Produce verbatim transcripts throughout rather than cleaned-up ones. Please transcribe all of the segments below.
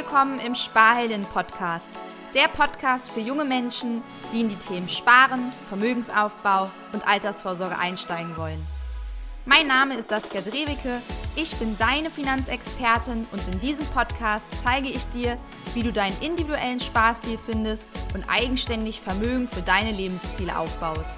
willkommen im Sparheldinnen-Podcast. Der Podcast für junge Menschen, die in die Themen Sparen, Vermögensaufbau und Altersvorsorge einsteigen wollen. Mein Name ist Saskia Drewicke, ich bin deine Finanzexpertin und in diesem Podcast zeige ich dir, wie du deinen individuellen Sparstil findest und eigenständig Vermögen für deine Lebensziele aufbaust.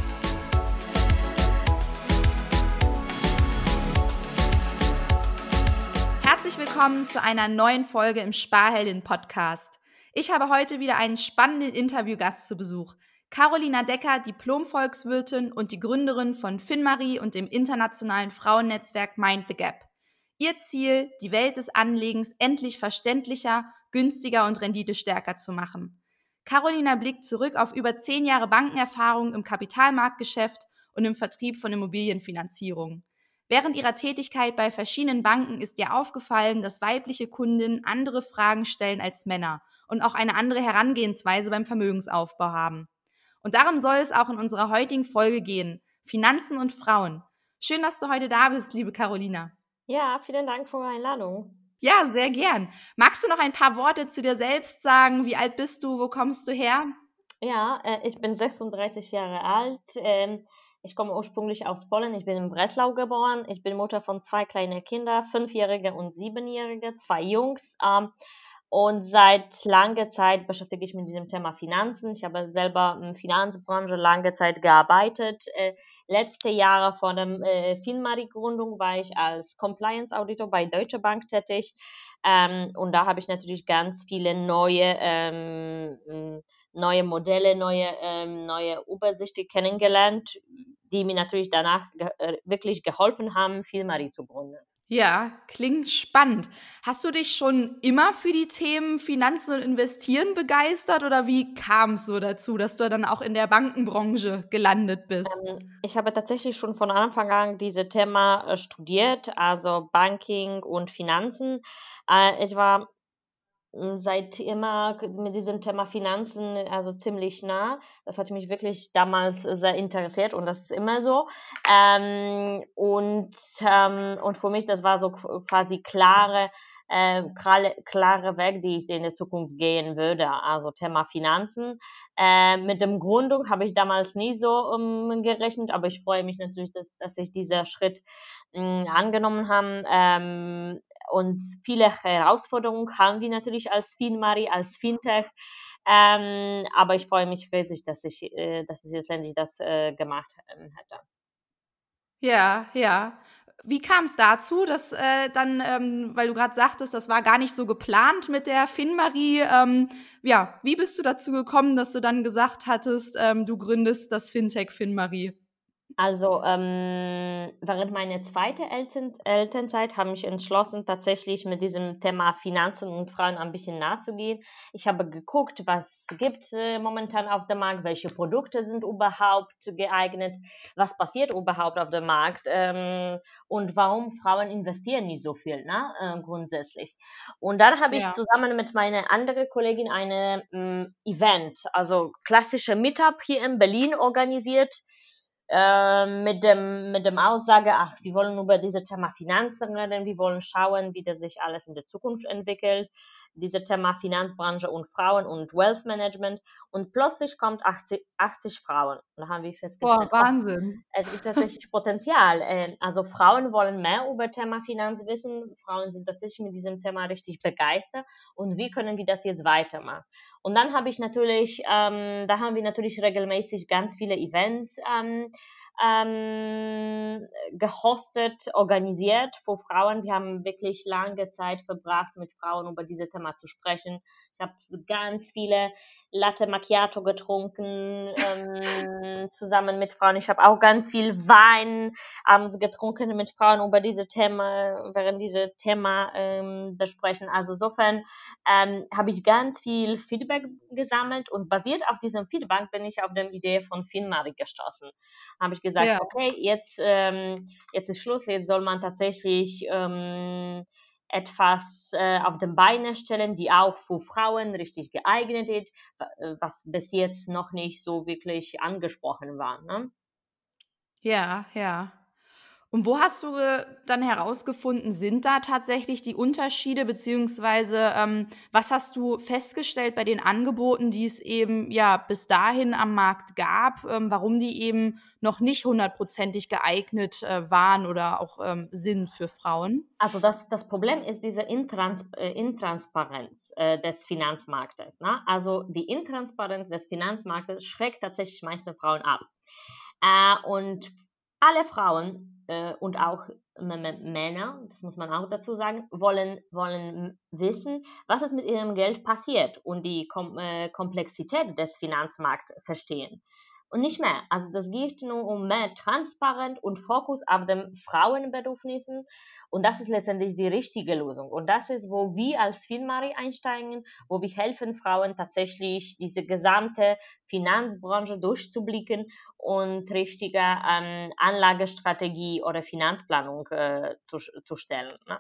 Herzlich willkommen zu einer neuen Folge im Sparheldinnen-Podcast. Ich habe heute wieder einen spannenden Interviewgast zu Besuch. Carolina Decker, Diplom-Volkswirtin und die Gründerin von FinMarie und dem internationalen Frauennetzwerk Mind the Gap. Ihr Ziel, die Welt des Anlegens endlich verständlicher, günstiger und renditestärker zu machen. Carolina blickt zurück auf über zehn Jahre Bankenerfahrung im Kapitalmarktgeschäft und im Vertrieb von Immobilienfinanzierung. Während ihrer Tätigkeit bei verschiedenen Banken ist ihr aufgefallen, dass weibliche Kundinnen andere Fragen stellen als Männer und auch eine andere Herangehensweise beim Vermögensaufbau haben. Und darum soll es auch in unserer heutigen Folge gehen. Finanzen und Frauen. Schön, dass du heute da bist, liebe Carolina. Ja, vielen Dank für die Einladung. Ja, sehr gern. Magst du noch ein paar Worte zu dir selbst sagen? Wie alt bist du? Wo kommst du her? Ja, äh, ich bin sechsunddreißig Jahre alt. Ähm, ich komme ursprünglich aus Polen. Ich bin in Breslau geboren. Ich bin Mutter von zwei kleinen Kindern, fünfjährige und siebenjährige, zwei Jungs. Ähm, und seit langer Zeit beschäftige ich mich mit diesem Thema Finanzen. Ich habe selber in der Finanzbranche lange Zeit gearbeitet. Äh, letzte Jahre vor der äh, FinMarie-Gründung war ich als Compliance-Auditor bei Deutsche Bank tätig. Ähm, und da habe ich natürlich ganz viele neue ähm, neue Modelle, neue, ähm, neue Übersichten kennengelernt, die mir natürlich danach ge- äh, wirklich geholfen haben, FinMarie zu gründen. Ja, klingt spannend. Hast du dich schon immer für die Themen Finanzen und Investieren begeistert oder wie kam es so dazu, dass du dann auch in der Bankenbranche gelandet bist? Ähm, ich habe tatsächlich schon von Anfang an dieses Thema äh, studiert, also Banking und Finanzen. Äh, ich war mh, seit immer k- mit diesem Thema Finanzen also ziemlich nah. Das hat mich wirklich damals äh, sehr interessiert und das ist immer so. Ähm, und, ähm, und für mich, das war so qu- quasi klare, äh, klare, klare Weg, die ich in der Zukunft gehen würde. Also Thema Finanzen. Äh, mit dem Gründung habe ich damals nie so um, gerechnet, aber ich freue mich natürlich, dass, dass ich diesen Schritt mh, angenommen habe. Ähm, und viele Herausforderungen haben wir natürlich als FinMarie, als Fintech. Ähm, aber ich freue mich riesig, dass ich, äh, dass ich jetzt endlich das äh, gemacht ähm, hätte. Ja, ja. Wie kam es dazu, dass äh, dann, ähm, weil du gerade sagtest, das war gar nicht so geplant mit der FinMarie, ähm, ja, wie bist du dazu gekommen, dass du dann gesagt hattest, ähm, du gründest das Fintech FinMarie? Also ähm, während meiner zweiten Eltern Elternzeit habe ich entschlossen, tatsächlich mit diesem Thema Finanzen und Frauen ein bisschen nachzugehen. Ich habe geguckt, was gibt äh, momentan auf dem Markt, welche Produkte sind überhaupt geeignet, was passiert überhaupt auf dem Markt ähm, und warum Frauen investieren nicht so viel, ne, äh, grundsätzlich. Und dann habe ich Ja. zusammen mit meiner anderen Kollegin eine ähm, Event, also klassische Meetup hier in Berlin organisiert äh, mit dem, mit dem Aussage, ach, wir wollen über dieses Thema Finanzen reden, wir wollen schauen, wie das sich alles in der Zukunft entwickelt, dieses Thema Finanzbranche und Frauen und Wealth Management und plötzlich kommt achtzig, achtzig Frauen. Und da haben wir Boah, festgestellt, oh, Wahnsinn. es gibt tatsächlich Potenzial. Äh, Also Frauen wollen mehr über Thema Finanz wissen. Frauen sind tatsächlich mit diesem Thema richtig begeistert. Und wie können wir das jetzt weitermachen? Und dann habe ich natürlich, ähm, da haben wir natürlich regelmäßig ganz viele Events ähm, ähm, gehostet, organisiert für Frauen. Wir haben wirklich lange Zeit verbracht, mit Frauen über dieses Thema zu sprechen. Ich habe ganz viele Latte Macchiato getrunken, ähm, zusammen mit Frauen. Ich habe auch ganz viel Wein abends getrunken mit Frauen über diese Thema, während diese Thema ähm, besprechen. Also insofern ähm, habe ich ganz viel Feedback gesammelt und basiert auf diesem Feedback bin ich auf der Idee von FinMarie gestoßen. Habe ich gesagt, Ja. okay, jetzt, ähm, jetzt ist Schluss, jetzt soll man tatsächlich ähm, etwas äh, auf den Beine stellen, die auch für Frauen richtig geeignet ist, was bis jetzt noch nicht so wirklich angesprochen war. Ne? Ja, ja. Und wo hast du äh, dann herausgefunden, sind da tatsächlich die Unterschiede, beziehungsweise ähm, was hast du festgestellt bei den Angeboten, die es eben ja bis dahin am Markt gab, ähm, warum die eben noch nicht hundertprozentig geeignet äh, waren oder auch ähm, sind für Frauen? Also das, das Problem ist diese Intrans äh, Intransparenz äh, des Finanzmarktes. Ne? Also die Intransparenz des Finanzmarktes schreckt tatsächlich meiste Frauen ab. Äh, und alle Frauen äh, und auch M M Männer, das muss man auch dazu sagen, wollen, wollen wissen, was ist mit ihrem Geld passiert und die Kom äh, Komplexität des Finanzmarkts verstehen. Und nicht mehr. Also das geht nur um mehr Transparenz und Fokus auf den Frauenbedürfnissen. Und das ist letztendlich die richtige Lösung. Und das ist, wo wir als Filmari einsteigen, wo wir helfen Frauen tatsächlich diese gesamte Finanzbranche durchzublicken und richtige ähm, Anlagestrategie oder Finanzplanung äh, zu, zu stellen. Ne?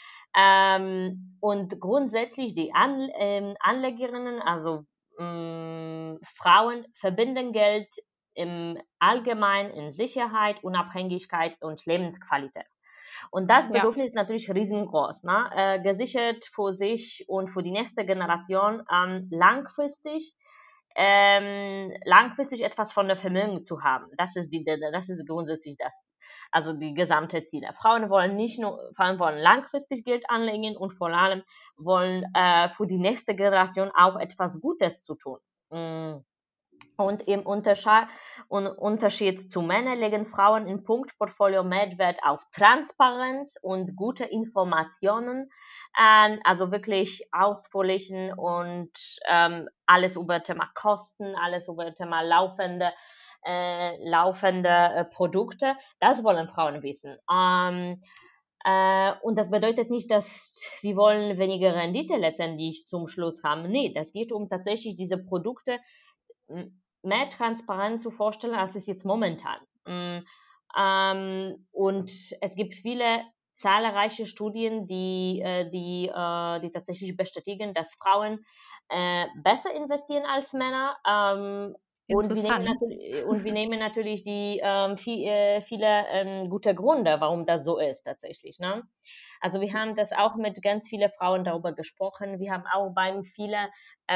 Ähm, und grundsätzlich die An ähm, Anlegerinnen, also mh, Frauen, verbinden Geld im Allgemeinen in Sicherheit, Unabhängigkeit und Lebensqualität. Und das Ja. Bedürfnis ist natürlich riesengroß, ne? äh, gesichert für sich und für die nächste Generation ähm, langfristig ähm, langfristig etwas von der Vermögen zu haben. Das ist, die, das ist grundsätzlich das, also die gesamte Ziele. Frauen wollen nicht nur, Frauen wollen langfristig Geld anlegen und vor allem wollen äh, für die nächste Generation auch etwas Gutes zu tun. Mm. Und im Unterschied, und Unterschied zu Männern legen Frauen im Punkt Portfolio mehr Wert auf Transparenz und gute Informationen, äh, also wirklich ausführlichen und ähm, alles über Thema Kosten, alles über Thema laufende, äh, laufende äh, Produkte. Das wollen Frauen wissen. Ähm, äh, und das bedeutet nicht, dass wir wollen weniger Rendite letztendlich zum Schluss haben. Nee, das geht um tatsächlich diese Produkte mehr transparent zu vorstellen, als es jetzt momentan. Ähm, und es gibt viele zahlreiche Studien, die, äh, die, äh, die tatsächlich bestätigen, dass Frauen äh, besser investieren als Männer. Ähm, und wir nehmen Interessant. natürlich, und wir nehmen natürlich die ähm, viel, äh, viele ähm, gute Gründe, warum das so ist tatsächlich. Ne? Also wir haben das auch mit ganz vielen Frauen darüber gesprochen. Wir haben auch beim viele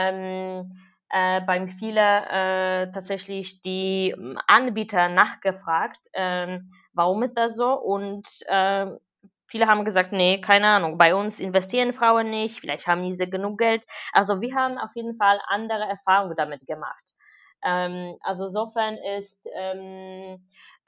ähm, äh, beim viele äh, tatsächlich die Anbieter nachgefragt, ähm, warum ist das so? Und äh, viele haben gesagt, nee, keine Ahnung, bei uns investieren Frauen nicht, vielleicht haben diese genug Geld. Also wir haben auf jeden Fall andere Erfahrungen damit gemacht. Ähm, also insofern ist ähm,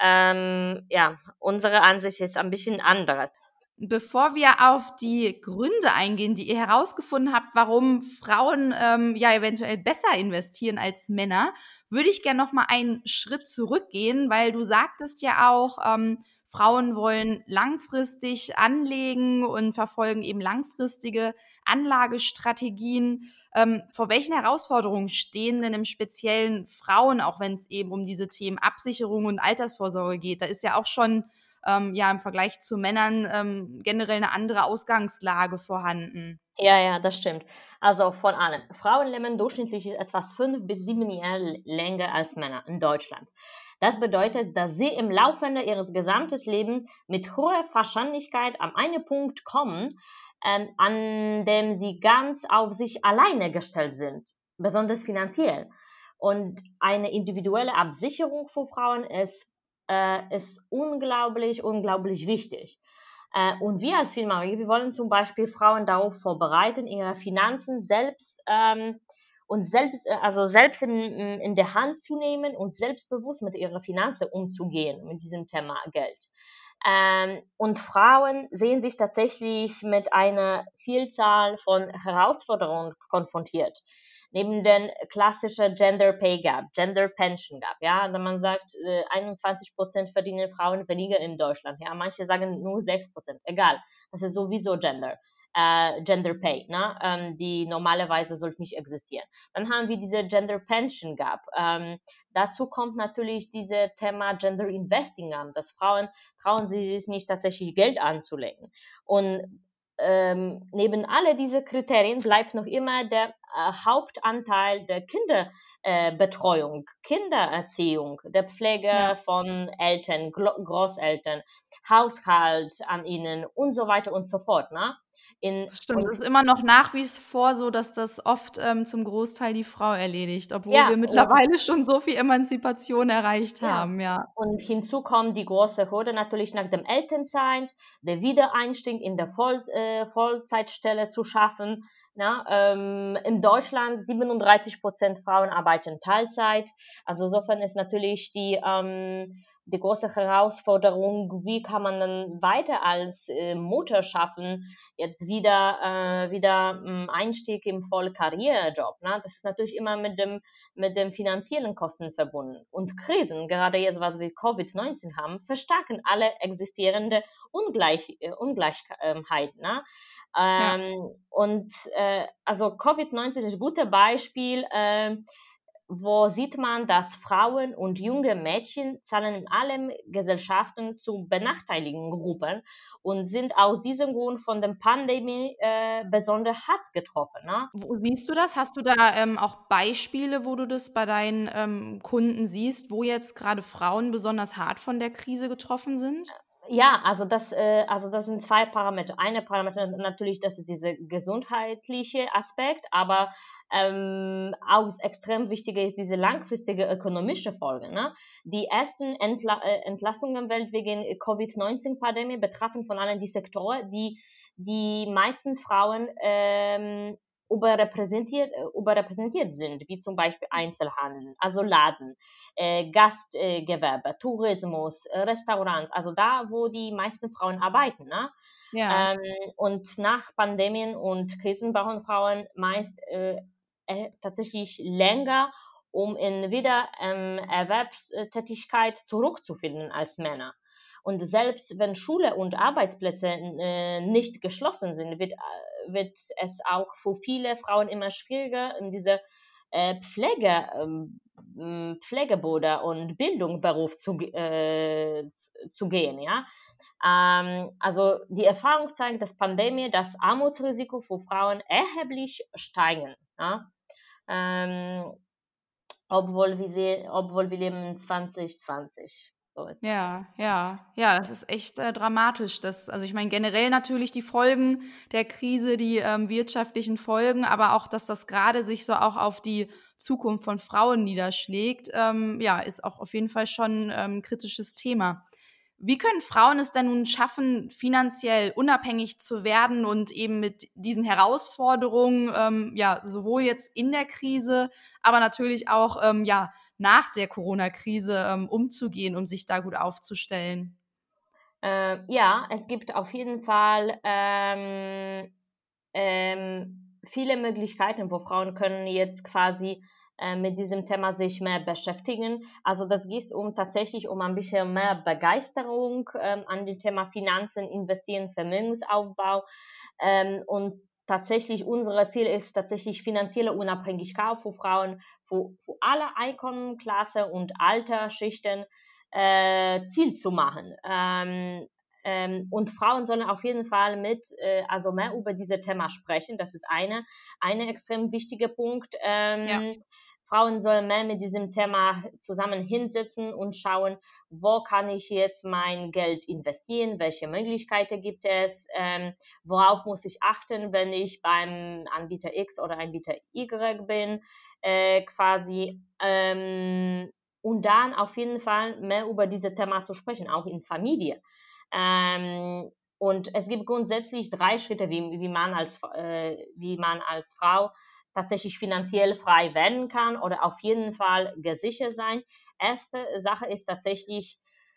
ähm, ja, unsere Ansicht ist ein bisschen anderes. Bevor wir auf die Gründe eingehen, die ihr herausgefunden habt, warum Frauen ähm, ja eventuell besser investieren als Männer, würde ich gerne noch mal einen Schritt zurückgehen, weil du sagtest ja auch, ähm, Frauen wollen langfristig anlegen und verfolgen eben langfristige Anlagestrategien. Ähm, vor welchen Herausforderungen stehen denn im Speziellen Frauen, auch wenn es eben um diese Themen Absicherung und Altersvorsorge geht? Da ist ja auch schon ähm, ja im Vergleich zu Männern ähm, generell eine andere Ausgangslage vorhanden. Ja, ja, das stimmt. Also von allem. Frauen leben durchschnittlich etwas fünf bis sieben Jahre länger als Männer in Deutschland. Das bedeutet, dass sie im Laufe ihres gesamten Lebens mit hoher Wahrscheinlichkeit an einen Punkt kommen, ähm, an dem sie ganz auf sich alleine gestellt sind, besonders finanziell. Und eine individuelle Absicherung für Frauen ist, äh, ist unglaublich, unglaublich wichtig. Äh, und wir als Filmarie, wir wollen zum Beispiel Frauen darauf vorbereiten, ihre Finanzen selbst ähm, und selbst, äh, also selbst in, in der Hand zu nehmen und selbstbewusst mit ihren Finanzen umzugehen, mit diesem Thema Geld. Ähm, und Frauen sehen sich tatsächlich mit einer Vielzahl von Herausforderungen konfrontiert. Neben den klassischen Gender Pay Gap, Gender Pension Gap, ja, wenn man sagt, äh, einundzwanzig Prozent verdienen Frauen weniger in Deutschland, ja, manche sagen nur sechs Prozent, egal, das ist sowieso Gender, äh, Gender Pay, ne, ähm, die normalerweise sollte nicht existieren. Dann haben wir diese Gender Pension Gap. Ähm, dazu kommt natürlich dieses Thema Gender Investing an, dass Frauen trauen sich nicht tatsächlich Geld anzulegen. Und ähm, neben alle diese Kriterien bleibt noch immer der äh, Hauptanteil der Kinderbetreuung, äh, Kindererziehung, der Pflege Ja. von Eltern, Gro- Großeltern, Haushalt an ihnen und so weiter und so fort. Ne? In, Das stimmt. und Es ist immer noch nach wie vor so, dass das oft, ähm, zum Großteil die Frau erledigt, obwohl ja, wir und mittlerweile schon so viel Emanzipation erreicht Ja, haben, ja. und hinzu kommt die große Hürde natürlich nach dem Elternzeit, der Wiedereinstieg in der Voll, äh, Vollzeitstelle zu schaffen. Na, ähm, in Deutschland siebenunddreißig Prozent Frauen arbeiten Teilzeit. Also insofern ist natürlich die, ähm, die große Herausforderung, wie kann man dann weiter als äh, Mutter schaffen, jetzt wieder, äh, wieder ähm, Einstieg im Vollkarrierejob. Ne? Das ist natürlich immer mit dem mit den finanziellen Kosten verbunden. Und Krisen, gerade jetzt, was wir Covid neunzehn haben, verstärken alle existierende Ungleich, äh, Ungleichheiten. Ne? Ja. Ähm, und äh, also Covid neunzehn ist ein gutes Beispiel, äh, wo sieht man, dass Frauen und junge Mädchen zahlen in allen Gesellschaften zu benachteiligten Gruppen und sind aus diesem Grund von der Pandemie äh, besonders hart getroffen. Ne? Wo siehst du das? Hast du da, ähm, auch Beispiele, wo du das bei deinen, ähm, Kunden siehst, wo jetzt grade Frauen besonders hart von der Krise getroffen sind? Ja, also das, äh, also das sind zwei Parameter. Eine Parameter natürlich, das ist dieser gesundheitliche Aspekt, aber ähm, auch extrem wichtig ist diese langfristige ökonomische Folge. Ne? Die ersten Entla äh, Entlassungen wegen Covid neunzehn-Pandemie betrafen von allen die Sektoren, die die meisten Frauen ähm, überrepräsentiert, äh, überrepräsentiert sind, wie zum Beispiel Einzelhandel, also Laden, äh, Gastgewerbe, Tourismus, äh, Restaurants, also da, wo die meisten Frauen arbeiten. Ne? Ja. Ähm, und nach Pandemien und Krisen brauchen Frauen meist äh, äh, tatsächlich länger, um in wieder ähm, Erwerbstätigkeit zurückzufinden als Männer. Und selbst wenn Schule und Arbeitsplätze äh, nicht geschlossen sind, wird, äh, wird es auch für viele Frauen immer schwieriger, in diese äh, Pflege, ähm, Pflegebude und Bildungsberuf zu, äh, zu gehen. Ja? Ähm, also die Erfahrung zeigt, dass Pandemie das Armutsrisiko für Frauen erheblich steigen. Ja? Ähm, obwohl, wir sehen, obwohl wir leben in zwanzig zwanzig. So ist das. Ja, ja, ja, das ist echt, äh, dramatisch. Das also, ich meine, generell natürlich die Folgen der Krise, die, ähm, wirtschaftlichen Folgen, aber auch, dass das grade sich so auch auf die Zukunft von Frauen niederschlägt, ähm, ja, ist auch auf jeden Fall schon, ähm, 'n kritisches Thema. Wie können Frauen es denn nun schaffen, finanziell unabhängig zu werden und eben mit diesen Herausforderungen, ähm, ja, sowohl jetzt in der Krise, aber natürlich auch, ähm, ja, nach der Corona-Krise, ähm, umzugehen, um sich da gut aufzustellen? Äh, ja, es gibt auf jeden Fall ähm, ähm, viele Möglichkeiten, wo Frauen können jetzt quasi äh, mit diesem Thema sich mehr beschäftigen. Also das geht um tatsächlich um ein bisschen mehr Begeisterung ähm, an dem Thema Finanzen, Investieren, Vermögensaufbau ähm, und tatsächlich unser Ziel ist tatsächlich finanzielle Unabhängigkeit für Frauen, für, für alle Einkommenklasse und Altersschichten äh, Ziel zu machen. Ähm, ähm, und Frauen sollen auf jeden Fall mit, äh, also mehr über diese Thema sprechen. Das ist eine, eine extrem wichtige Punkt. Ja. Ähm, Frauen sollen mehr mit diesem Thema zusammen hinsetzen und schauen, wo kann ich jetzt mein Geld investieren, welche Möglichkeiten gibt es, ähm, worauf muss ich achten, wenn ich beim Anbieter X oder Anbieter Y bin, äh, quasi. Ähm, und dann auf jeden Fall mehr über dieses Thema zu sprechen, auch in Familie. Ähm, und es gibt grundsätzlich drei Schritte, wie, wie, man als, äh, wie man als Frau tatsächlich finanziell frei werden kann oder auf jeden Fall gesichert sein. Erste Sache ist tatsächlich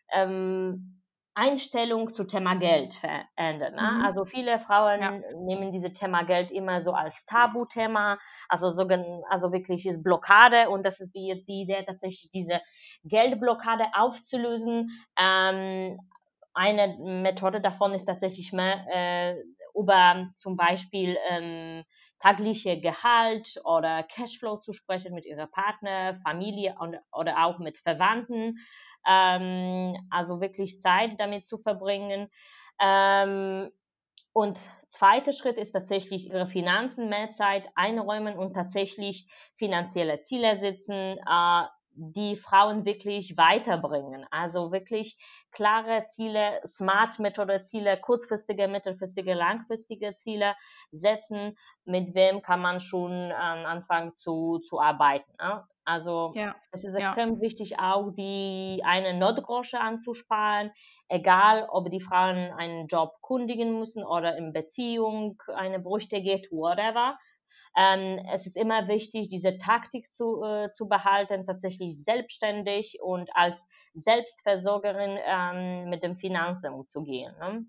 ähm, Einstellung zu Thema Geld verändern. Ne? Mhm. Also viele Ja. Frauen nehmen dieses Thema Geld immer so als Tabuthema, also, so, also wirklich ist Blockade und das ist die, jetzt die Idee, tatsächlich diese Geldblockade aufzulösen. Ähm, eine Methode davon ist tatsächlich mehr äh, über zum Beispiel ähm, tägliche Gehalt oder Cashflow zu sprechen mit ihrer Partner, Familie und, oder auch mit Verwandten. Ähm, also wirklich Zeit damit zu verbringen. Ähm, Und zweiter Schritt ist tatsächlich ihre Finanzen mehr Zeit einräumen und tatsächlich finanzielle Ziele setzen, äh, die Frauen wirklich weiterbringen. Also wirklich klare Ziele, Smart-Methode-Ziele, kurzfristige, mittelfristige, langfristige Ziele setzen, mit wem kann man schon ähm, anfangen zu, zu arbeiten. Ne? Also Ja, es ist ja. extrem wichtig, auch die eine Notgroschen anzusparen, egal ob die Frauen einen Job kündigen müssen oder in Beziehung eine Brüche geht, whatever. Ähm, es ist immer wichtig, diese Taktik zu, äh, zu behalten, tatsächlich selbstständig und als Selbstversorgerin ähm, mit den Finanzen umzugehen. Ne?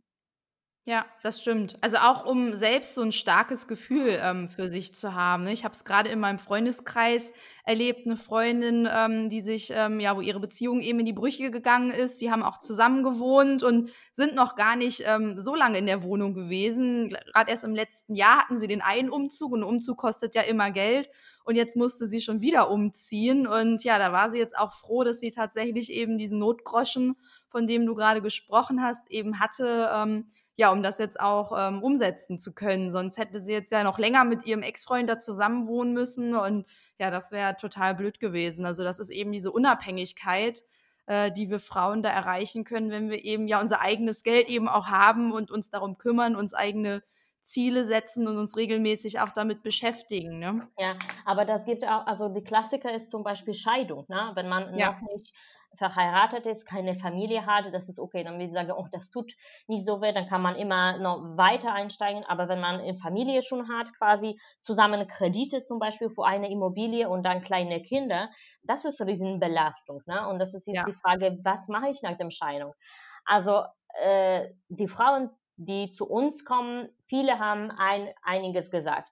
Ja, das stimmt. Also auch um selbst so ein starkes Gefühl, ähm, für sich zu haben, ne? Ich habe es gerade in meinem Freundeskreis erlebt, eine Freundin, ähm, die sich ähm, ja, wo ihre Beziehung eben in die Brüche gegangen ist. Die haben auch zusammen gewohnt und sind noch gar nicht, ähm, so lange in der Wohnung gewesen. Gerade erst im letzten Jahr hatten sie den einen Umzug und 'n Umzug kostet ja immer Geld und jetzt musste sie schon wieder umziehen und ja, da war sie jetzt auch froh, dass sie tatsächlich eben diesen Notgroschen, von dem du gerade gesprochen hast, eben hatte, ähm, ja, um das jetzt auch, ähm, umsetzen zu können. Sonst hätte sie jetzt ja noch länger mit ihrem Ex-Freund da zusammen wohnen müssen und ja, das wäre total blöd gewesen. Also, das ist eben diese Unabhängigkeit, äh, die wir Frauen da erreichen können, wenn wir eben ja unser eigenes Geld eben auch haben und uns darum kümmern, uns eigene Ziele setzen und uns regelmäßig auch damit beschäftigen, ne? Ja, aber das gibt auch, also die Klassiker ist zum Beispiel Scheidung, ne? Wenn man Ja, noch nicht verheiratet ist, keine Familie hat, das ist okay. Dann will ich sagen, oh, das tut nicht so weh, dann kann man immer noch weiter einsteigen. Aber wenn man eine Familie schon hat, quasi zusammen Kredite zum Beispiel für eine Immobilie und dann kleine Kinder, das ist eine Riesenbelastung, ne? Und das ist jetzt ja, die Frage, was mache ich nach der Scheidung? Also äh, die Frauen, die zu uns kommen, viele haben ein, einiges gesagt.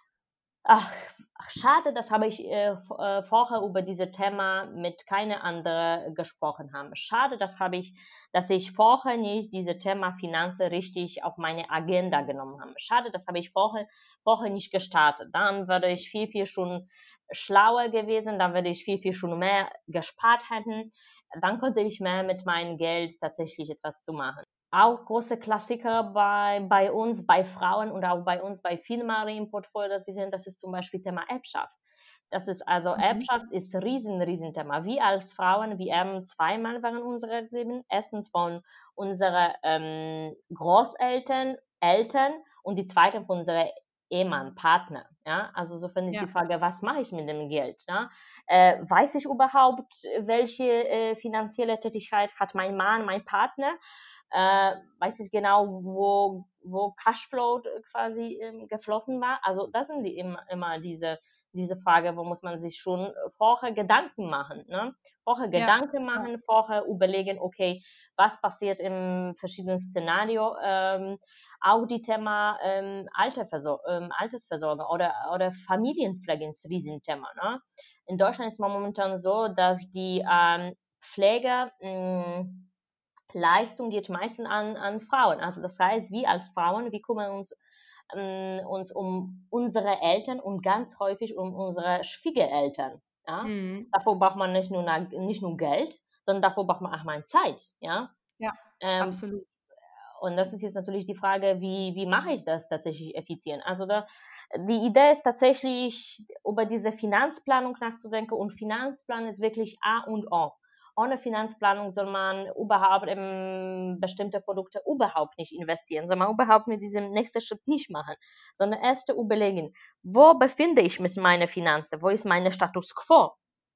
Ach, ach, schade, das habe ich äh, äh, vorher über dieses Thema mit keiner anderen gesprochen haben. Schade, das habe ich, dass ich vorher nicht dieses Thema Finanzen richtig auf meine Agenda genommen habe. Schade, das habe ich vorher, vorher nicht gestartet. Dann würde ich viel, viel schon schlauer gewesen, dann würde ich viel, viel schon mehr gespart hätten. Dann konnte ich mehr mit meinem Geld tatsächlich etwas zu machen. Auch große Klassiker bei, bei uns, bei Frauen und auch bei uns bei Filmari im Portfolio, das wir sehen, das ist zum Beispiel Thema Erbschaft. Das ist also, mhm, Erbschaft ist ein riesen, riesen Thema. Wir als Frauen, wir erben zweimal während unserer Leben. Erstens von unseren ähm, Großeltern, Eltern und die zweite von unserem Ehemann, Partner. Ja? Also insofern ist die ja, Frage, was mache ich mit dem Geld? Ja? Äh, weiß ich überhaupt, welche äh, finanzielle Tätigkeit hat mein Mann, mein Partner? Äh, weiß ich genau, wo, wo Cashflow quasi ähm, geflossen war. Also das sind die immer, immer diese, diese Frage, wo muss man sich schon vorher Gedanken machen. Ne? Vorher ja, Gedanken ja, machen, vorher überlegen, okay, was passiert im verschiedenen Szenario. Ähm, auch die Thema ähm, Altersversor ähm, Altersversorgung oder, oder Familienpflege ist ein Riesenthema. Ne? In Deutschland ist es momentan so, dass die ähm, Pfleger mh, Leistung geht meistens an, an Frauen. Also das heißt, wir als Frauen, wir kümmern uns, ähm, uns um unsere Eltern und ganz häufig um unsere Schwiegereltern. Ja? mhm, Dafür braucht man nicht nur, nicht nur Geld, sondern dafür braucht man auch mal Zeit. Ja? ja, Ähm, absolut. und das ist jetzt natürlich die Frage, wie, wie mache ich das tatsächlich effizient? Also da, die Idee ist tatsächlich, über diese Finanzplanung nachzudenken und Finanzplan ist wirklich A und O. Ohne Finanzplanung soll man überhaupt in bestimmte Produkte überhaupt nicht investieren, soll man überhaupt mit diesem nächsten Schritt nicht machen, sondern erst überlegen, wo befinde ich mich mit meinen Finanzen, wo ist mein Status quo?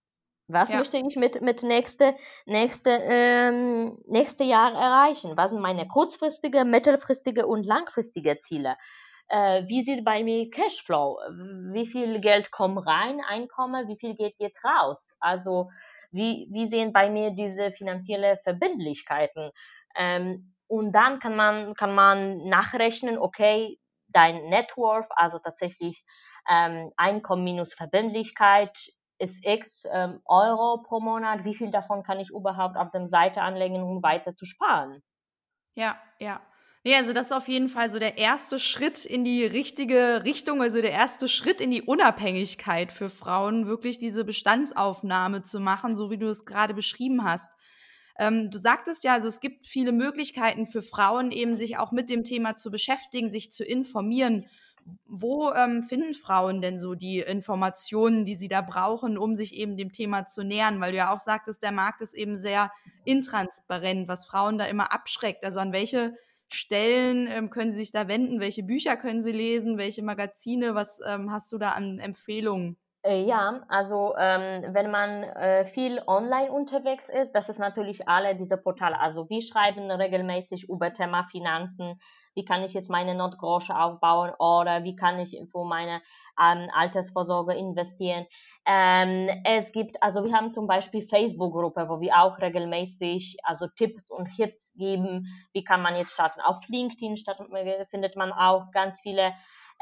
Was Ja, möchte ich mit, mit nächste, nächste, ähm, nächste Jahr erreichen? Was sind meine kurzfristige, mittelfristige und langfristige Ziele? Äh, wie sieht bei mir Cashflow? Wie viel Geld kommt rein, Einkommen, wie viel Geld geht raus? Also wie, wie sehen bei mir diese finanzielle Verbindlichkeiten? Ähm, und dann kann man, kann man nachrechnen, okay, dein Net Worth, also tatsächlich ähm, Einkommen minus Verbindlichkeit, ist X ähm, Euro pro Monat, wie viel davon kann ich überhaupt auf der Seite anlegen, um weiter zu sparen? ja, ja. Ne, also das ist auf jeden Fall so der erste Schritt in die richtige Richtung, also der erste Schritt in die Unabhängigkeit für Frauen, wirklich diese Bestandsaufnahme zu machen, so wie du es gerade beschrieben hast. Ähm, du sagtest ja, also es gibt viele Möglichkeiten für Frauen, eben sich auch mit dem Thema zu beschäftigen, sich zu informieren. Wo ähm, finden Frauen denn so die Informationen, die sie da brauchen, um sich eben dem Thema zu nähern? Weil du ja auch sagtest, der Markt ist eben sehr intransparent, was Frauen da immer abschreckt. Also an welche Stellen ähm, können sie sich da wenden? Welche Bücher können sie lesen? Welche Magazine? Was ähm, hast du da an Empfehlungen? Äh, Ja, also ähm, wenn man äh, viel online unterwegs ist, das ist natürlich alle diese Portale. Also wir schreiben regelmäßig über Thema Finanzen. Wie kann ich jetzt meine Notgroschen aufbauen oder wie kann ich für meine ähm, Altersvorsorge investieren? Ähm, es gibt, also wir haben zum Beispiel Facebook-Gruppe, wo wir auch regelmäßig also Tipps und Hits geben. Wie kann man jetzt starten? Auf LinkedIn startet, findet man auch ganz viele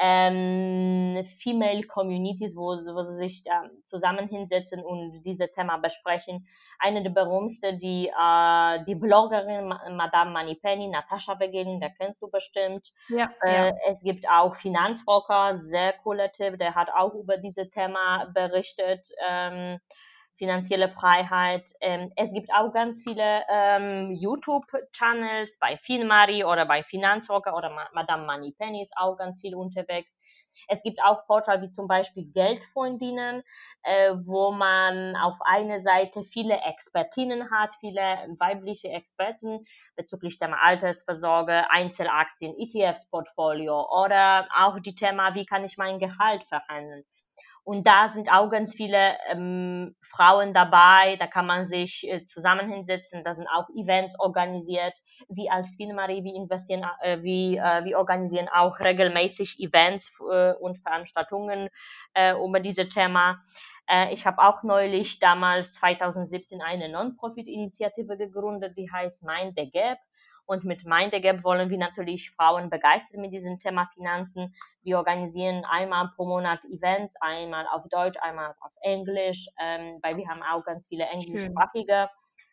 ähm, Female Communities, wo, wo sie sich ähm, zusammen hinsetzen und diese Thema besprechen. Eine der berühmtesten, die, äh, die Bloggerin Ma- Madame Manipeni, Natascha Begelin, der kennst du bestimmt. Ja, Äh, ja. es gibt auch Finanzrocker, sehr cooler Tipp, der hat auch über dieses Thema berichtet. Ähm, finanzielle Freiheit. Ähm, es gibt auch ganz viele ähm, YouTube-Channels bei Finmari oder bei Finanzrocker oder Ma Madame Moneypenny ist auch ganz viel unterwegs. Es gibt auch Portale wie zum Beispiel Geldfreundinnen, äh, wo man auf einer Seite viele Expertinnen hat, viele weibliche Experten bezüglich Thema Altersvorsorge, Einzelaktien, E T Fs-Portfolio oder auch die Thema, wie kann ich mein Gehalt verhandeln. Und da sind auch ganz viele ähm, Frauen dabei, da kann man sich äh, zusammen hinsetzen, da sind auch Events organisiert. Wir als Finmarie, wir investieren, äh, wir, äh, wir organisieren auch regelmäßig Events äh, und Veranstaltungen äh, über dieses Thema. Äh, ich habe auch neulich damals zwanzig siebzehn eine Non-Profit-Initiative gegründet, die heißt Mind the Gap. Und mit Mind the Gap wollen wir natürlich Frauen begeistern mit diesem Thema Finanzen. Wir organisieren einmal pro Monat Events, einmal auf Deutsch, einmal auf Englisch, ähm, weil wir haben auch ganz viele Schön. englischsprachige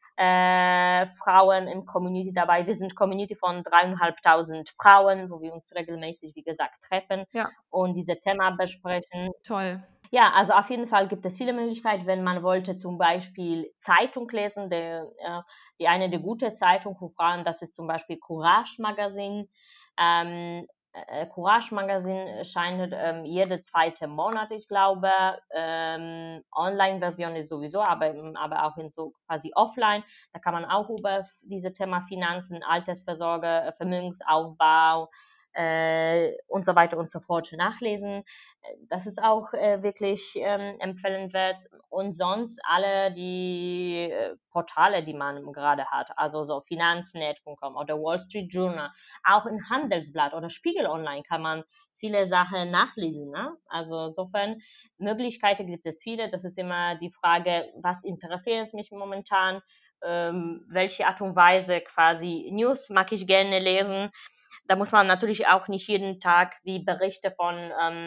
äh, Frauen im Community dabei. Wir sind Community von dreieinhalbtausend Frauen, wo wir uns regelmäßig, wie gesagt, treffen Ja, und diese Thema besprechen. toll. Ja, also auf jeden Fall gibt es viele Möglichkeiten, wenn man wollte zum Beispiel Zeitung lesen. Der, äh, die eine der gute Zeitung für Frauen, das ist zum Beispiel Courage Magazin. Ähm, äh, Courage Magazin erscheint ähm, jede zweite Monat, ich glaube. Ähm, Online-Version ist sowieso, aber, aber auch in so quasi offline. Da kann man auch über diese Thema Finanzen, Altersvorsorge, Vermögensaufbau äh, und so weiter und so fort nachlesen. Das ist auch äh, wirklich ähm, empfehlenswert. Und sonst alle die äh, Portale, die man gerade hat, also so finanznet punkt com oder Wall Street Journal, auch im Handelsblatt oder Spiegel Online kann man viele Sachen nachlesen. Ne? Also insofern Möglichkeiten gibt es viele. Das ist immer die Frage, was interessiert mich momentan, ähm, welche Art und Weise quasi News mag ich gerne lesen. Da muss man natürlich auch nicht jeden Tag die Berichte von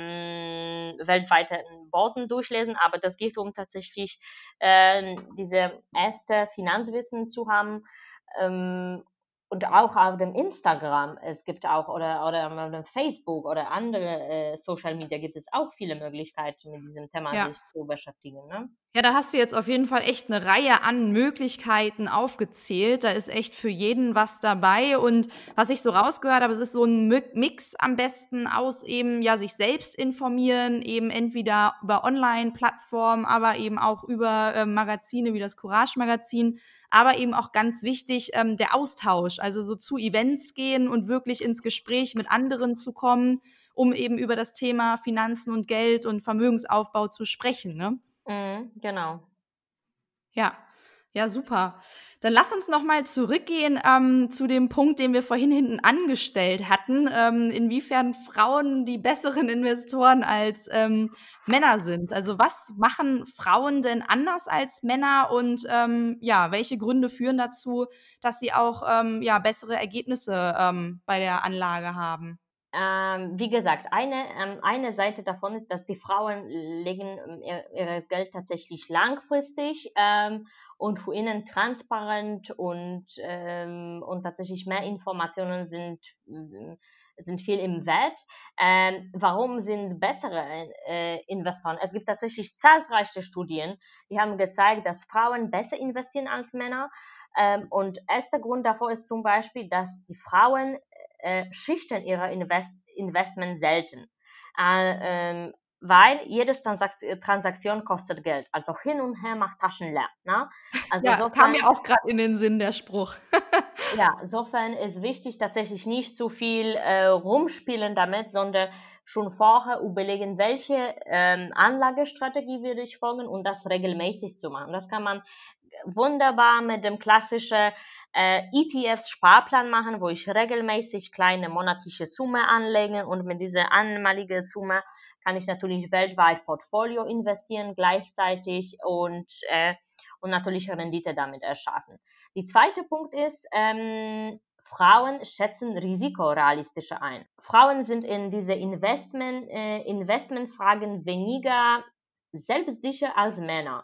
ähm, weltweiten Börsen durchlesen, aber das geht um tatsächlich äh, diese erste Finanzwissen zu haben. Ähm, und auch auf dem Instagram, es gibt auch, oder, oder auf dem Facebook oder andere äh, Social Media gibt es auch viele Möglichkeiten, mit diesem Thema Ja. sich zu beschäftigen. Ne? Ja, da hast du jetzt auf jeden Fall echt eine Reihe an Möglichkeiten aufgezählt. Da ist echt für jeden was dabei. Und was ich so rausgehört habe, es ist so ein Mi Mix am besten aus eben, ja, sich selbst informieren, eben entweder über Online-Plattformen, aber eben auch über, ähm, Magazine wie das Courage-Magazin, aber eben auch ganz wichtig, ähm, der Austausch. Also so zu Events gehen und wirklich ins Gespräch mit anderen zu kommen, um eben über das Thema Finanzen und Geld und Vermögensaufbau zu sprechen, ne? Mhm, genau. Ja, ja, super. Dann lass uns noch mal zurückgehen, ähm, zu dem Punkt, den wir vorhin hinten angestellt hatten, ähm, inwiefern Frauen die besseren Investoren als, ähm, Männer sind. Also, was machen Frauen denn anders als Männer und, ähm, ja, welche Gründe führen dazu, dass sie auch, ähm, ja, bessere Ergebnisse, ähm, bei der Anlage haben? Ähm, wie gesagt, eine, ähm, eine Seite davon ist, dass die Frauen legen ähm, ihr, ihr Geld tatsächlich langfristig ähm, und für ihnen transparent und, ähm, und tatsächlich mehr Informationen sind, sind viel im Wert. Ähm, warum sind bessere äh, Investoren? Es gibt tatsächlich zahlreiche Studien, die haben gezeigt, dass Frauen besser investieren als Männer. Ähm, und erster Grund davor ist zum Beispiel, dass die Frauen äh, schichten ihre Invest Investment selten. Äh, ähm, weil jedes Transakt Transaktion kostet Geld. Also hin und her macht Taschen leer. Ne? Also Ja, kam insofern, mir auch gerade in den Sinn, der Spruch. ja, insofern ist wichtig, tatsächlich nicht zu viel äh, rumspielen damit, sondern schon vorher überlegen, welche ähm, Anlagestrategie würde ich folgen und das regelmäßig zu machen. Das kann man wunderbar mit dem klassischen äh, E T Fs-Sparplan machen, wo ich regelmäßig kleine monatliche Summe anlege und mit dieser einmaligen Summe kann ich natürlich weltweit Portfolio investieren gleichzeitig und, äh, und natürlich Rendite damit erschaffen. Der zweite Punkt ist, ähm, Frauen schätzen Risiko realistischer ein. Frauen sind in diese Investment, äh, Investmentfragen weniger selbstsicher als Männer.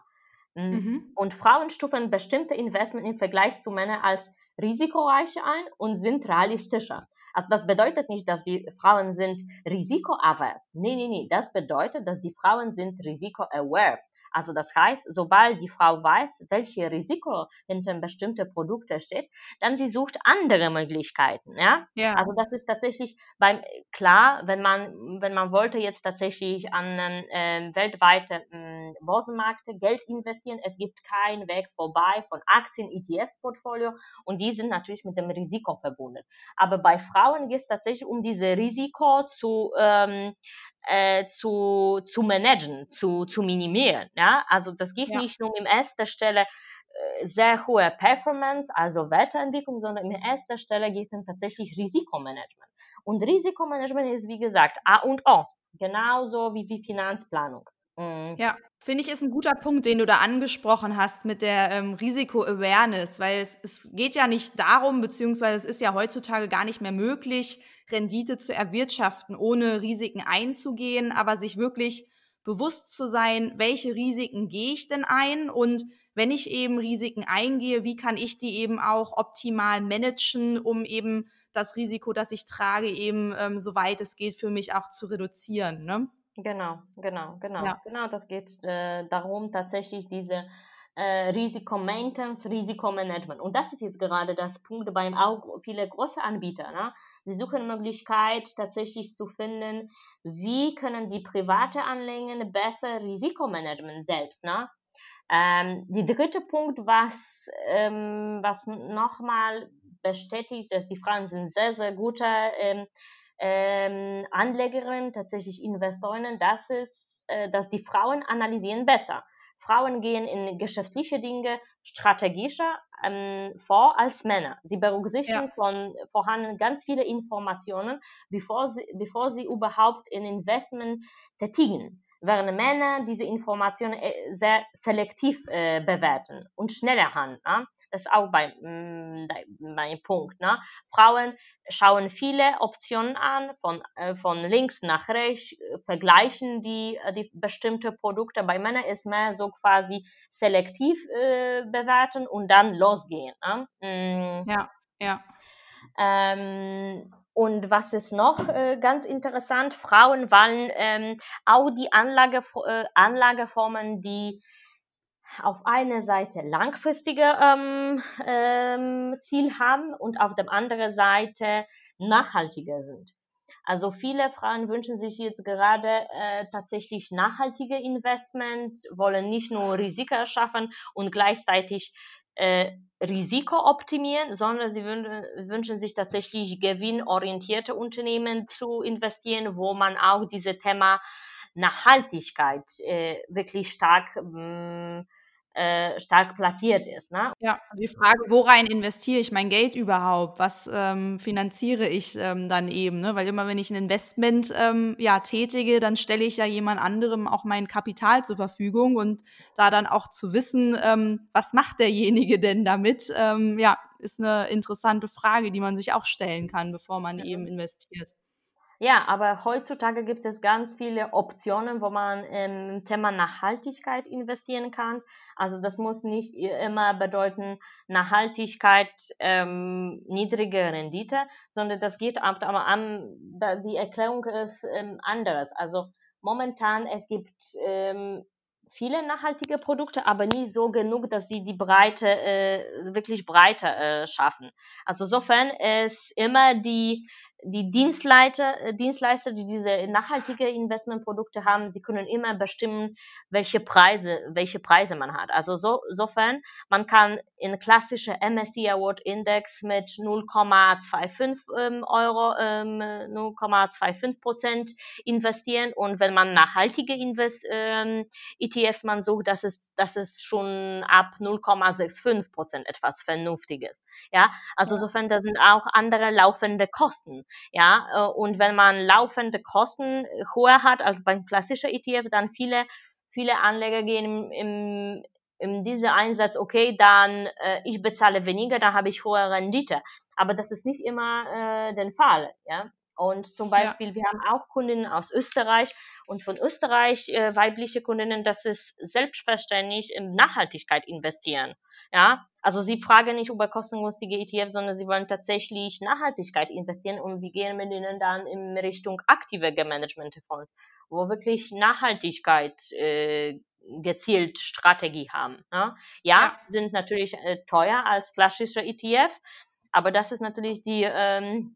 Mhm. Und Frauen stufen bestimmte Investments im Vergleich zu Männern als risikoreicher ein und sind realistischer. Also das bedeutet nicht, dass die Frauen sind risikoavers. Nee, nee, nee. Das bedeutet, dass die Frauen sind risiko-aware. Also das heißt, sobald die Frau weiß, welche Risiko hinter bestimmten Produkten steht, dann sie sucht andere Möglichkeiten. Ja? Ja. Also das ist tatsächlich beim klar, wenn man wenn man wollte jetzt tatsächlich an ähm, weltweiten ähm, Börsenmarkt Geld investieren, es gibt keinen Weg vorbei von Aktien, E T Fs-Portfolio und die sind natürlich mit dem Risiko verbunden. Aber bei Frauen geht es tatsächlich um diese Risiko zu ähm, äh, zu, zu managen, zu, zu minimieren. Ja? Also das geht Ja. nicht nur in erster Stelle äh, sehr hohe Performance, also Weiterentwicklung, sondern in erster Stelle geht es tatsächlich Risikomanagement. Und Risikomanagement ist, wie gesagt, A und O, genauso wie die Finanzplanung. Mhm. Ja, finde ich, ist ein guter Punkt, den du da angesprochen hast mit der ähm, Risiko-Awareness, weil es, es geht ja nicht darum, beziehungsweise es ist ja heutzutage gar nicht mehr möglich, Rendite zu erwirtschaften, ohne Risiken einzugehen, aber sich wirklich bewusst zu sein, welche Risiken gehe ich denn ein und wenn ich eben Risiken eingehe, wie kann ich die eben auch optimal managen, um eben das Risiko, das ich trage, eben ähm, soweit es geht, für mich auch zu reduzieren, ne? Genau, genau, genau. Ja. Genau, das geht äh, darum, tatsächlich diese äh, Risikomaintenance, Risikomanagement. Und das ist jetzt gerade das Punkt beim auch viele große Anbieter. Ne? Sie suchen Möglichkeit, tatsächlich zu finden, wie können die private Anleger besser Risikomanagement selbst. Ne? Ähm, der dritte Punkt, was, ähm, was nochmal bestätigt, dass die Frauen sind sehr, sehr gute ähm, ähm, Anlegerinnen, tatsächlich Investorinnen, das ist, äh, dass die Frauen analysieren besser. Frauen gehen in geschäftliche Dinge strategischer ähm, vor als Männer. Sie berücksichtigen Ja. von vorhanden ganz viele Informationen, bevor sie, bevor sie überhaupt in Investment tätigen, während Männer diese Informationen sehr selektiv äh, bewerten und schneller handeln. Ne? Das ist auch bei, mh, mein Punkt. Ne? Frauen schauen viele Optionen an, von, äh, von links nach rechts, vergleichen die, die bestimmte Produkte. Bei Männern ist mehr so quasi selektiv äh, bewerten und dann losgehen. Ne? Mm. Ja, ja. Ähm, und was ist noch äh, ganz interessant? Frauen wollen ähm, auch die Anlage, äh, Anlageformen, die auf einer Seite langfristige ähm, ähm, Ziel haben und auf der anderen Seite nachhaltiger sind. Also viele Frauen wünschen sich jetzt gerade äh, tatsächlich nachhaltige Investment, wollen nicht nur Risiken schaffen und gleichzeitig äh, Risiko optimieren, sondern sie wün- wünschen sich tatsächlich gewinnorientierte Unternehmen zu investieren, wo man auch dieses Thema Nachhaltigkeit äh, wirklich stark mh, äh, stark platziert ist. Ne? Ja, also die Frage, worein investiere ich mein Geld überhaupt? Was ähm, finanziere ich ähm, dann eben? Ne? Weil immer, wenn ich ein Investment ähm, ja, tätige, dann stelle ich ja jemand anderem auch mein Kapital zur Verfügung und da dann auch zu wissen, ähm, was macht derjenige denn damit, ähm, ja, ist eine interessante Frage, die man sich auch stellen kann, bevor man eben investiert. Ja, aber heutzutage gibt es ganz viele Optionen, wo man im Thema Nachhaltigkeit investieren kann. Also das muss nicht i- immer bedeuten Nachhaltigkeit, ähm, niedrige Rendite, sondern das geht ab, aber an, da, die Erklärung ist ähm, anderes. Also momentan es gibt ähm, viele nachhaltige Produkte, aber nie so genug, dass sie die Breite, äh, wirklich Breite äh, schaffen. Also sofern es immer die die Dienstleister, äh, Dienstleister, die diese nachhaltige Investmentprodukte haben, sie können immer bestimmen, welche Preise, welche Preise man hat. Also so, sofern man kann in klassische M S C I Award Index mit null Komma fünfundzwanzig ähm, Euro, ähm, null Komma fünfundzwanzig Prozent investieren und wenn man nachhaltige Invest, ähm, E T Fs man sucht, das ist, das ist schon ab null Komma fünfundsechzig Prozent etwas Vernünftiges. Ja, also Ja. insofern, da sind auch andere laufende Kosten. Ja, äh, und wenn man laufende Kosten höher hat als beim klassischen E T F, dann viele, viele Anleger gehen im, im in diese Einsatz, okay, dann äh, ich bezahle weniger, dann habe ich hohe Rendite. Aber das ist nicht immer äh, der Fall. Ja? Und zum Ja. Beispiel, wir haben auch Kundinnen aus Österreich und von Österreich äh, weibliche Kundinnen, das ist selbstverständlich in Nachhaltigkeit investieren. Ja, also sie fragen nicht über kostengünstige E T F, sondern sie wollen tatsächlich Nachhaltigkeit investieren und wir gehen mit ihnen dann in Richtung aktive Managementfonds, wo wirklich Nachhaltigkeit äh, gezielt Strategie haben. Ne? Ja, Ja. sind natürlich äh, teuer als klassische E T F, aber das ist natürlich die ähm,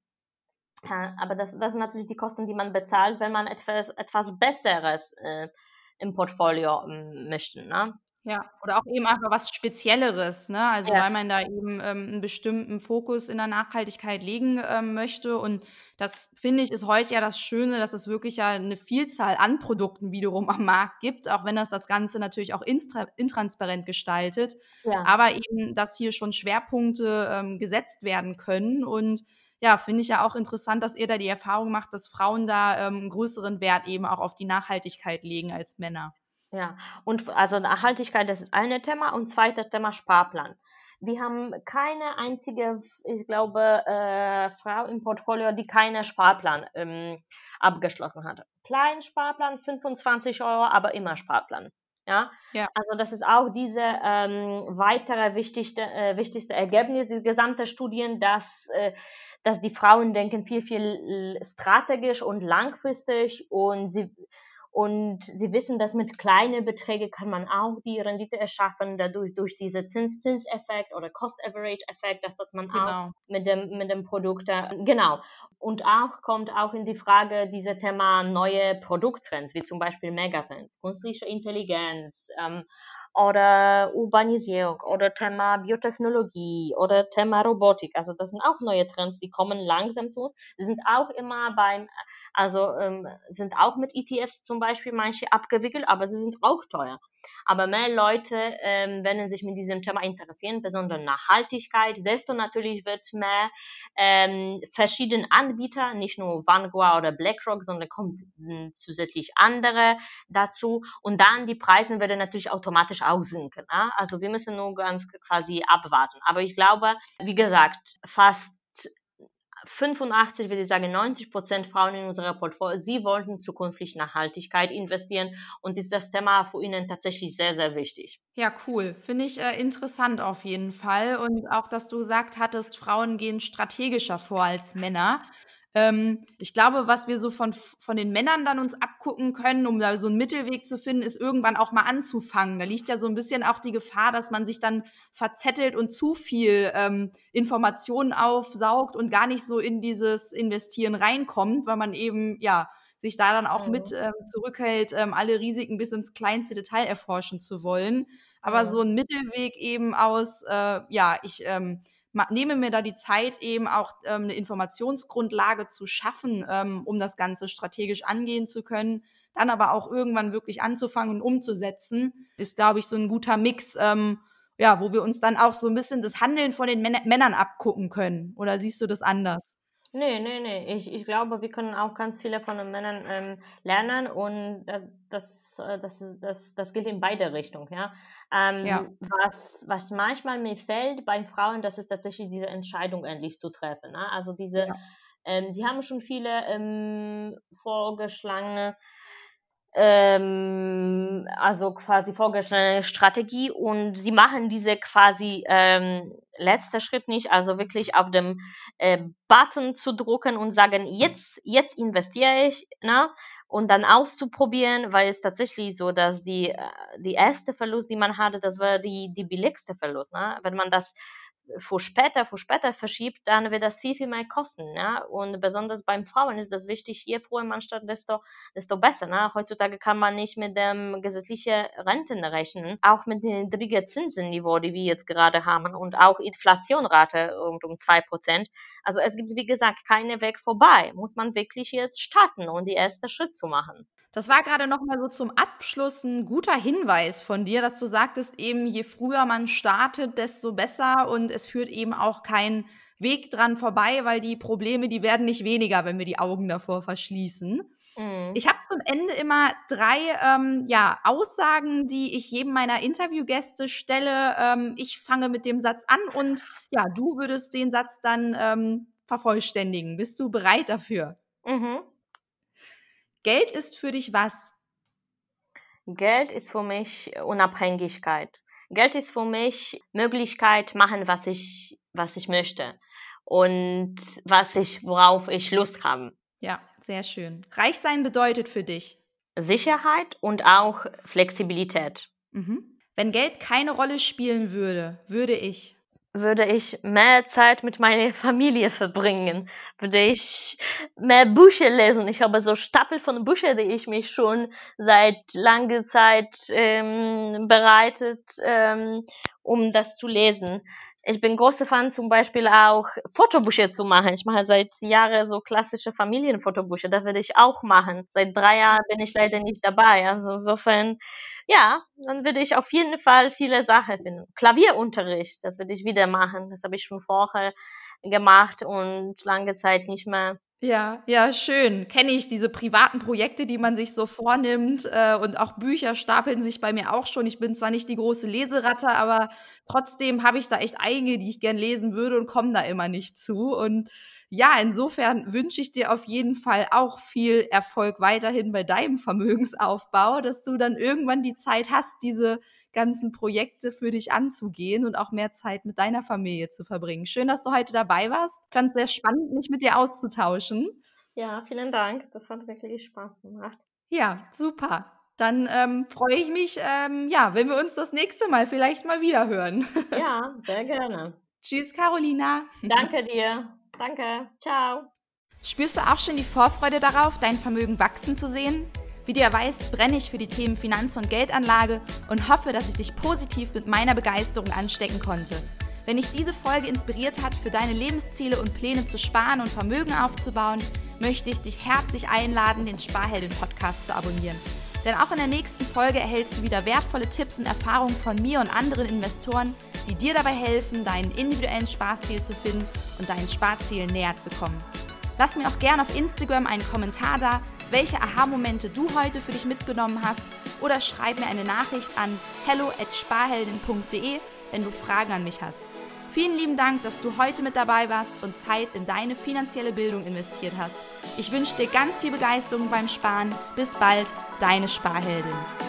äh, aber das, das sind natürlich die Kosten, die man bezahlt, wenn man etwas, etwas Besseres äh, im Portfolio ähm, möchte. Ne? Ja, oder auch eben einfach was Spezielleres, ne? Also, Ja, weil man da eben, ähm, 'n bestimmten Fokus in der Nachhaltigkeit legen, ähm, möchte. Und das, finde ich, ist heute ja das Schöne, dass es wirklich ja 'ne Vielzahl an Produkten wiederum am Markt gibt, auch wenn das das Ganze natürlich auch instra intransparent gestaltet, ja. aber eben, dass hier schon Schwerpunkte, ähm, gesetzt werden können. Und ja, finde ich ja auch interessant, dass ihr da die Erfahrung macht, dass Frauen da, ähm, 'n größeren Wert eben auch auf die Nachhaltigkeit legen als Männer. Ja, und also Nachhaltigkeit, das ist eine Thema und zweites Thema Sparplan. Wir haben keine einzige, ich glaube, äh, Frau im Portfolio, die keine Sparplan ähm, abgeschlossen hat. Kleinen Sparplan, fünfundzwanzig Euro, aber immer Sparplan. Ja, Ja. also das ist auch diese ähm, weitere wichtigste, äh, wichtigste Ergebnis dieser gesamten Studien, dass, äh, dass die Frauen denken viel, viel strategisch und langfristig und sie und sie wissen, dass mit kleinen Beträgen kann man auch die Rendite erschaffen, dadurch durch diese Zins-Zins-Effekt oder Cost-Average-Effekt, das hat man auch Genau. mit dem, mit dem Produkt. äh, Genau. Und auch kommt auch in die Frage diese Thema neue Produkttrends, wie zum Beispiel Megatrends, künstliche Intelligenz, ähm, oder Urbanisierung oder Thema Biotechnologie oder Thema Robotik. Also das sind auch neue Trends, die kommen langsam zu uns. Die sind auch immer beim also ähm, sind auch mit E T Fs zum Beispiel manche abgewickelt, aber sie sind auch teuer. Aber mehr Leute ähm, werden sich mit diesem Thema interessieren, besonders Nachhaltigkeit. Desto natürlich wird mehr ähm, verschiedene Anbieter, nicht nur Vanguard oder BlackRock, sondern kommt mh, zusätzlich andere dazu. Und dann die Preise werden natürlich automatisch auch sinken. Ne? Also wir müssen nur ganz quasi abwarten. Aber ich glaube, wie gesagt, fast fünfundachtzig, würde ich sagen, neunzig Prozent Frauen in unserer Portfolio, sie wollten zukünftig Nachhaltigkeit investieren und ist das Thema für ihnen tatsächlich sehr, sehr wichtig. Ja, cool. Finde ich, äh, interessant auf jeden Fall. Und auch, dass du gesagt hattest, Frauen gehen strategischer vor als Männer. Ähm, ich glaube, was wir so von v von den Männern dann uns abgucken können, um da so 'n Mittelweg zu finden, ist irgendwann auch mal anzufangen. Da liegt ja so 'n bisschen auch die Gefahr, dass man sich dann verzettelt und zu viel, ähm, Informationen aufsaugt und gar nicht so in dieses Investieren reinkommt, weil man eben, ja, sich da dann auch mit, Mhm. ähm, zurückhält, ähm, alle Risiken bis ins kleinste Detail erforschen zu wollen. Aber so Mhm. 'n Mittelweg eben aus, äh, ja, ich, ähm, ma nehme mir da die Zeit eben auch, ähm, 'ne Informationsgrundlage zu schaffen, ähm, um das Ganze strategisch angehen zu können, dann aber auch irgendwann wirklich anzufangen und umzusetzen, ist, glaube ich, so 'n guter Mix, ähm, ja, wo wir uns dann auch so 'n bisschen das Handeln von den Männer Männern abgucken können. Oder siehst du das anders? Ne, ne, ne. Ich ich glaube, wir können auch ganz viele von den Männern ähm, lernen und da das äh, das ist das das gilt in beide Richtungen, ja. Ja. Ähm, was was manchmal mir fällt bei Frauen, das ist tatsächlich diese Entscheidung endlich zu treffen, ne? Also diese Ja. Ähm, sie haben schon viele ähm, vorgeschlagene Ähm, also quasi vorgeschlagene Strategie und sie machen diese quasi ähm, letzter Schritt nicht, also wirklich auf dem äh, Button zu drucken und sagen, jetzt, jetzt investiere ich, ne? Und dann auszuprobieren, weil es tatsächlich so, dass die, äh, die erste Verlust, die man hatte, das war die, die billigste Verlust, ne? Wenn man das für später, für später verschiebt, dann wird das viel, viel mehr kosten. Ja? Und besonders beim Frauen ist das wichtig, je früher man startet, desto, desto besser. Ne? Heutzutage kann man nicht mit dem gesetzlichen Renten rechnen, auch mit dem niedrigen Zinsenniveau, die wir jetzt gerade haben und auch Inflationrate rund um zwei Prozent. Also es gibt, wie gesagt, keinen Weg vorbei. Muss man wirklich jetzt starten und die erste Schritt zu machen. Das war gerade noch mal so zum Abschluss ein guter Hinweis von dir, dass du sagtest eben, je früher man startet, desto besser und es führt eben auch kein Weg dran vorbei, weil die Probleme, die werden nicht weniger, wenn wir die Augen davor verschließen. Mhm. Ich habe zum Ende immer drei ähm, ja, Aussagen, die ich jedem meiner Interviewgäste stelle. Ähm, ich fange mit dem Satz an und ja, du würdest den Satz dann ähm, vervollständigen. Bist du bereit dafür? Mhm. Geld ist für dich was? Geld ist für mich Unabhängigkeit. Geld ist für mich Möglichkeit machen, was ich, was ich möchte und was ich, worauf ich Lust habe. Ja, sehr schön. Reich sein bedeutet für dich? Sicherheit und auch Flexibilität. Mhm. Wenn Geld keine Rolle spielen würde, würde ich? Würde ich mehr Zeit mit meiner Familie verbringen, würde ich mehr Bücher lesen. Ich habe so Stapel von Büchern, die ich mich schon seit langer Zeit ähm, bereitet, ähm, um das zu lesen. Ich bin großer Fan, zum Beispiel auch Fotobücher zu machen. Ich mache seit Jahren so klassische Familienfotobücher. Das würde ich auch machen. Seit drei Jahren bin ich leider nicht dabei. Also insofern, ja, dann würde ich auf jeden Fall viele Sachen finden. Klavierunterricht, das würde ich wieder machen. Das habe ich schon vorher gemacht und lange Zeit nicht mehr. Ja, ja, schön. Kenne ich diese privaten Projekte, die man sich so vornimmt, äh, und auch Bücher stapeln sich bei mir auch schon. Ich bin zwar nicht die große Leseratte, aber trotzdem habe ich da echt einige, die ich gern lesen würde und komme da immer nicht zu. Und ja, insofern wünsche ich dir auf jeden Fall auch viel Erfolg weiterhin bei deinem Vermögensaufbau, dass du dann irgendwann die Zeit hast, diese ganzen Projekte für dich anzugehen und auch mehr Zeit mit deiner Familie zu verbringen. Schön, dass du heute dabei warst. Ich fand es sehr spannend, mich mit dir auszutauschen. Ja, vielen Dank. Das hat wirklich Spaß gemacht. Ja, super. Dann ähm, freue ich mich, ähm, ja, wenn wir uns das nächste Mal vielleicht mal wieder hören. Ja, sehr gerne. Tschüss, Carolina. Danke dir. Danke. Ciao. Spürst du auch schon die Vorfreude darauf, dein Vermögen wachsen zu sehen? Wie du ja weißt, brenne ich für die Themen Finanz- und Geldanlage und hoffe, dass ich dich positiv mit meiner Begeisterung anstecken konnte. Wenn dich diese Folge inspiriert hat, für deine Lebensziele und Pläne zu sparen und Vermögen aufzubauen, möchte ich dich herzlich einladen, den Sparheldin-Podcast zu abonnieren. Denn auch in der nächsten Folge erhältst du wieder wertvolle Tipps und Erfahrungen von mir und anderen Investoren, die dir dabei helfen, deinen individuellen Sparstil zu finden und deinen Sparzielen näher zu kommen. Lass mir auch gerne auf Instagram einen Kommentar da, welche Aha-Momente du heute für dich mitgenommen hast, oder schreib mir eine Nachricht an hello at sparheldin punkt de, wenn du Fragen an mich hast. Vielen lieben Dank, dass du heute mit dabei warst und Zeit in deine finanzielle Bildung investiert hast. Ich wünsche dir ganz viel Begeisterung beim Sparen. Bis bald, deine Sparheldin.